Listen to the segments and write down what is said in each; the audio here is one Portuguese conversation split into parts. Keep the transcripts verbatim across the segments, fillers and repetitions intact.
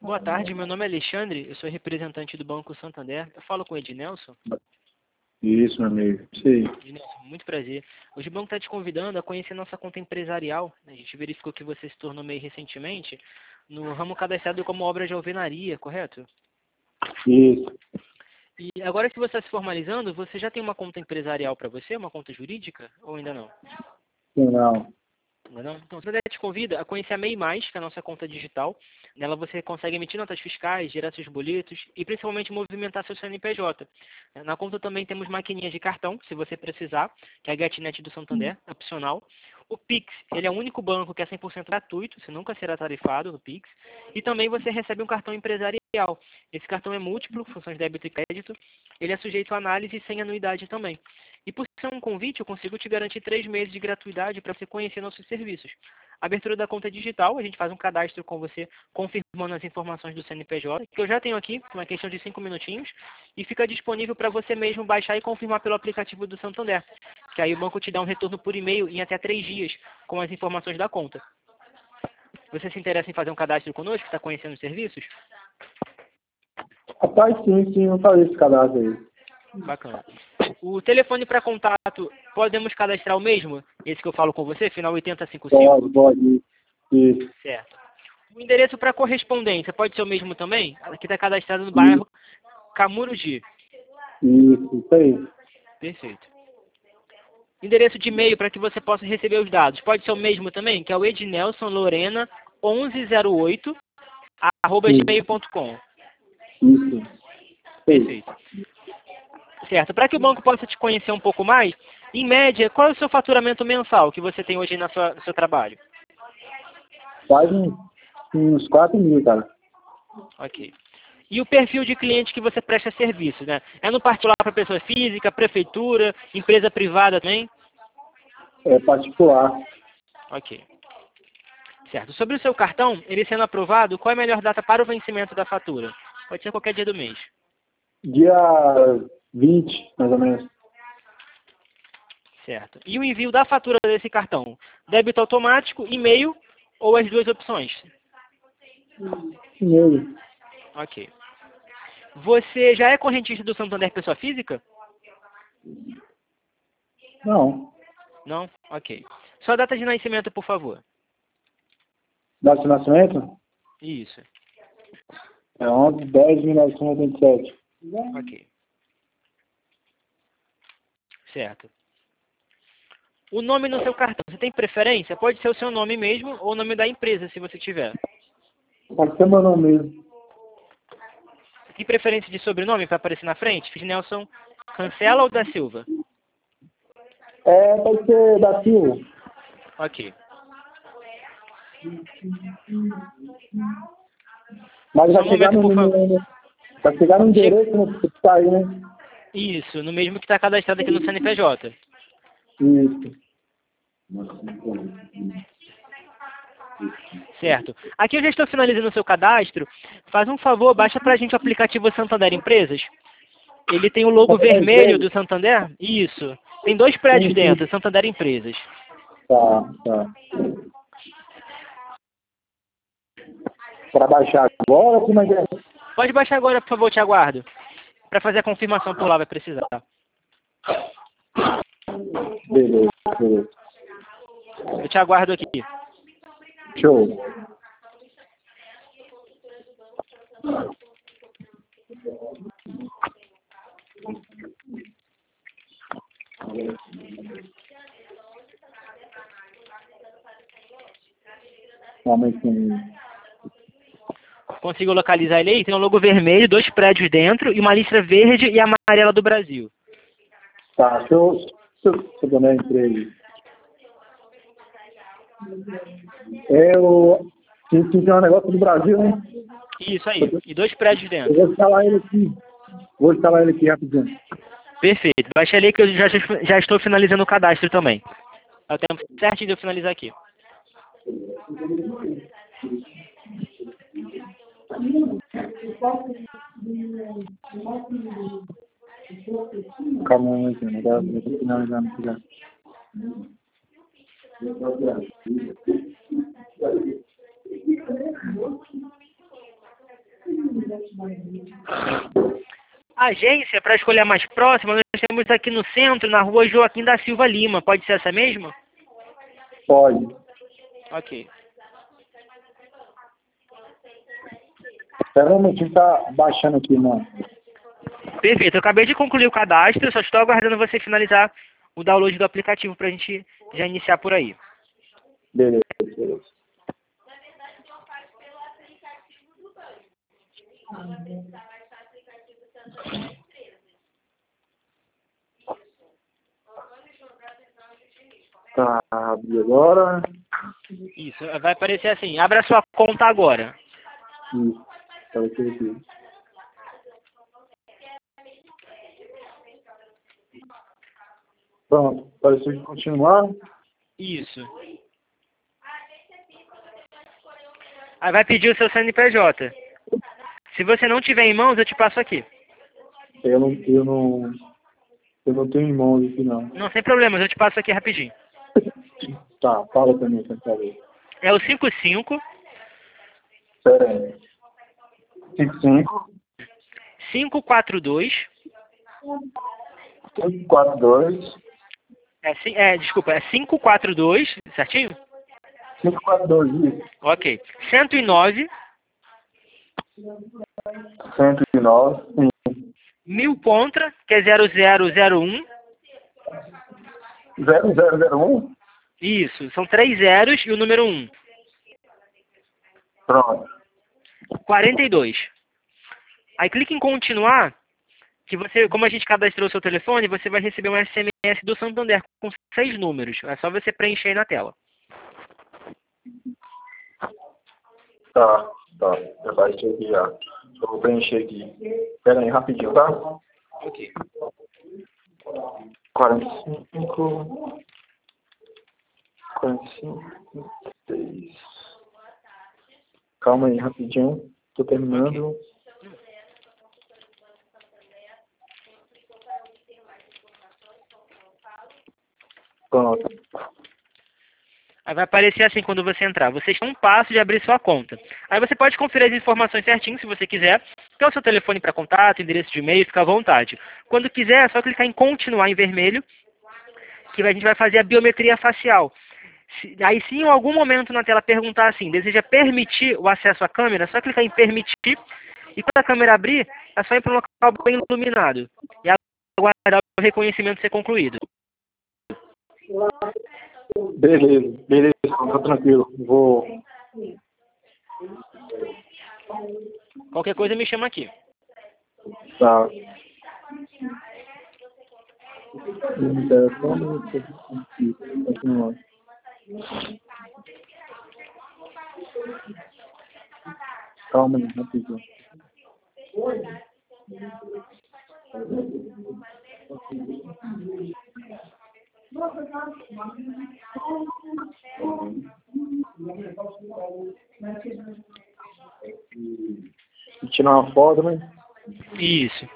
Boa tarde, meu nome é Alexandre, eu sou representante do Banco Santander. Eu falo com o Ednelson. Isso, meu amigo. Sim. Ednelson, muito prazer. Hoje o banco está te convidando a conhecer nossa conta empresarial. A gente verificou que você se tornou meio recentemente no ramo cadastrado como obra de alvenaria, correto? Isso. E agora que você está se formalizando, você já tem uma conta empresarial para você, uma conta jurídica, ou ainda não? Sim, não. Não, é não? Então, o Santander te convida a conhecer a MEI Mais, que é a nossa conta digital. Nela você consegue emitir notas fiscais, gerar seus boletos e principalmente movimentar seu C N P J. Na conta também temos maquininhas de cartão, se você precisar, que é a Gatinete do Santander, opcional. O Pix, ele é o único banco que é cem por cento gratuito, você nunca será tarifado no Pix. E também você recebe um cartão empresarial. Esse cartão é múltiplo, funções de débito e crédito. Ele é sujeito a análise sem anuidade também. E por ser um convite, eu consigo te garantir três meses de gratuidade para você conhecer nossos serviços. A abertura da conta digital, a gente faz um cadastro com você, confirmando as informações do C N P J, que eu já tenho aqui, uma questão de cinco minutinhos, e fica disponível para você mesmo baixar e confirmar pelo aplicativo do Santander, que aí o banco te dá um retorno por e-mail em até três dias com as informações da conta. Você se interessa em fazer um cadastro conosco, está conhecendo os serviços? Rapaz, sim, sim, eu falei esse cadastro aí. Bacana. O telefone para contato, podemos cadastrar o mesmo? Esse que eu falo com você, final oitenta cinquenta e cinco? Pode, pode. Isso. Certo. O endereço para correspondência pode ser o mesmo também? Aqui está cadastrado no bairro Camurugi. Isso, isso aí. Perfeito. Endereço de e-mail para que você possa receber os dados. Pode ser o mesmo também? Que é o ednelson lorena onze zero oito arroba gmail ponto com. Isso. Perfeito. Certo. Para que o banco possa te conhecer um pouco mais, em média, qual é o seu faturamento mensal que você tem hoje na sua, no seu trabalho? Faz uns, uns quatro mil, cara. Ok. E o perfil de cliente que você presta serviço, né? É no particular para pessoa física, prefeitura, empresa privada também? É particular. Ok. Certo. Sobre o seu cartão, ele sendo aprovado, qual é a melhor data para o vencimento da fatura? Pode ser qualquer dia do mês. Dia vinte, mais ou menos. Certo. E o envio da fatura desse cartão? Débito automático, e-mail ou as duas opções? E-mail. Ok. Você já é correntista do Santander Pessoa Física? Não. Não? Ok. Sua data de nascimento, por favor. Data de nascimento? Isso. É onze de dez de mil novecentos e noventa e sete. Ok. Certo. O nome no seu cartão, você tem preferência? Pode ser o seu nome mesmo ou o nome da empresa, se você tiver. Pode ser meu nome mesmo. Tem preferência de sobrenome para aparecer na frente? Nelson Cancela ou da Silva? É, pode ser da Silva. Ok. Mas Só vai um chegar momento, no, por favor. no, vai chegar no endereço no que tá aí, né? Isso, no mesmo que está cadastrado aqui no C N P J. Isso. Certo. Aqui eu já estou finalizando o seu cadastro. Faz um favor, baixa para a gente o aplicativo Santander Empresas. Ele tem o logo vermelho do Santander? Isso. Tem dois prédios Sim, sim. dentro, Santander Empresas. Tá, tá. Para baixar agora, como é que é? Pode baixar agora, por favor, te aguardo. Para fazer a confirmação por lá vai precisar. Beleza, beleza. Eu te aguardo aqui. Show. Realmente, Consigo localizar ele aí? Tem um logo vermelho, dois prédios dentro e uma listra verde e amarela do Brasil. tá, deixa eu, deixa eu, deixa eu dar entrei. É o. Tem que um negócio do Brasil, né? Isso aí. E dois prédios Eu dentro. vou instalar ele aqui. Vou instalar ele aqui rapidinho. Perfeito. Baixa ali que eu já, já estou finalizando o cadastro também. É o tempo certinho de eu finalizar aqui. Calma um momentinho, agora eu tô finalizando aqui já. A agência, para escolher a mais próxima, nós temos aqui no centro, na rua Joaquim da Silva Lima. Pode ser essa mesma? Pode. Ok. Espera um momentinho, tá baixando aqui, mano. Perfeito. Eu acabei de concluir o cadastro, só estou aguardando você finalizar o download do aplicativo para a gente já iniciar por aí. Beleza, beleza. Tá, abri agora. Isso, vai aparecer assim, abra sua conta agora. Isso, apareceu aqui. Pronto, apareceu de continuar. Isso. Aí vai pedir o seu C N P J. Se você não tiver em mãos, eu te passo aqui. Eu não, eu não, eu não tenho em mãos aqui, não. Não, sem problemas, eu te passo aqui rapidinho. Tá, fala também, por favor. É o cinco cinco Pera aí. cinco cinco, cinco quatro dois. cinco quatro dois, É, ci- é, desculpa, é cinco quatro dois, certinho? cinco quatro dois, isso. Ok. cento e nove, cento e nove, sim. mil contra, que é zero zero zero um. zero zero zero um? Isso, são três zeros e o número um. Pronto. quarenta e dois. Aí clique em continuar, que você, como a gente cadastrou o seu telefone, você vai receber um S M S do Santander com seis números. É só você preencher aí na tela. Tá, tá. Já baixei aqui já. Eu vou preencher aqui. Pera aí, rapidinho, tá? Ok. quarenta e cinco, quarenta e cinco, seis. Calma aí, rapidinho. Tô terminando. Pronto. Aí vai aparecer assim quando você entrar. Você está a um passo de abrir sua conta. Aí você pode conferir as informações certinho, se você quiser. Tem o seu telefone para contato, endereço de e-mail, fica à vontade. Quando quiser, é só clicar em continuar em vermelho, que a gente vai fazer a biometria facial. Se, aí se em algum momento na tela perguntar assim, deseja permitir o acesso à câmera, é só clicar em permitir. E quando a câmera abrir, é só ir para um local bem iluminado. E aguardar o reconhecimento ser concluído. Beleza, beleza, tá tranquilo. Vou. Qualquer coisa me chama aqui. Tá. Continua. Calma aí, rapidinho. Vou tirar uma foto, né? Isso.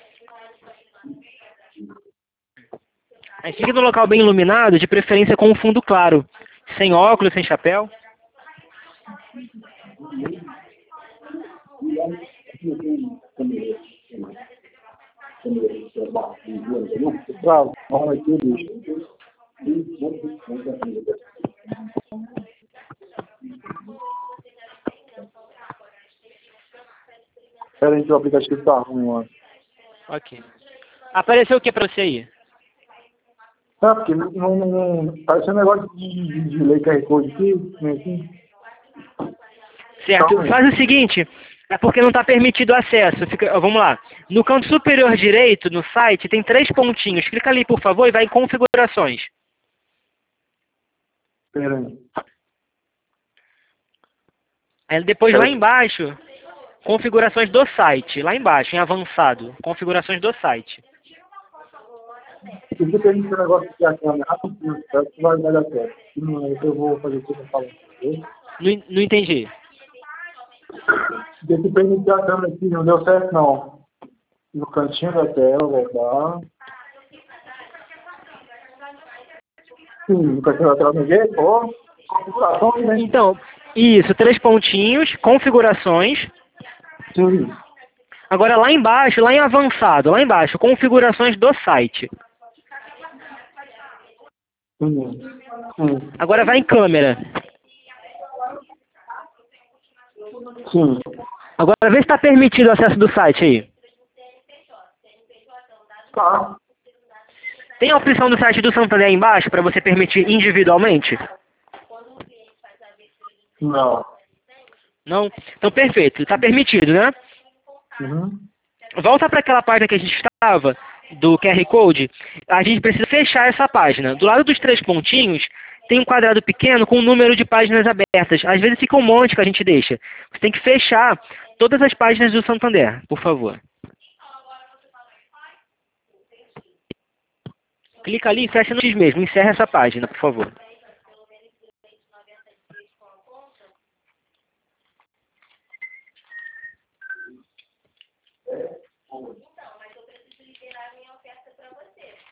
Aí fica no local bem iluminado, de preferência com um fundo claro. Sem óculos, sem chapéu. Bravo, vamos aqui, bicho. Espera aí que o aplicativo tá ruim, mano. Ok. Apareceu o que pra você aí? Não, porque não, não, não parece um negócio de, de, de lei Q R Code aqui, assim. Certo. Calma aí. Faz o seguinte, é porque não está permitido o acesso. Fica, vamos lá. No canto superior direito, no site, tem três pontinhos. Clica ali, por favor, e vai em configurações. Espera aí. Aí depois lá embaixo, configurações do site. Lá embaixo, em avançado. Configurações do site. Se você permitir o negócio de a câmera rapidinho, certo? Que vai dar certo. Não, eu vou fazer o que eu falo. Não, en- não entendi. Se você permitir a câmera aqui, não deu certo, não. No cantinho da tela, vai dar. Sim, no cantinho da tela, não vê? Ó, configurações, né? Então, isso, três pontinhos, configurações. Sim. Agora lá embaixo, lá em avançado, lá embaixo, configurações do site. Hum. Hum. Agora vai em câmera. Sim. Agora vê se está permitido o acesso do site aí. Tá. Tem a opção do site do Santander aí embaixo para você permitir individualmente? Não. Não? Então perfeito, está permitido, né? Uhum. Volta para aquela página que a gente estava, do Q R Code. A gente precisa fechar essa página. Do lado dos três pontinhos, tem um quadrado pequeno com o número de páginas abertas. Às vezes fica um monte que a gente deixa. Você tem que fechar todas as páginas do Santander, por favor. Clica ali e fecha no X mesmo. Encerra essa página, por favor.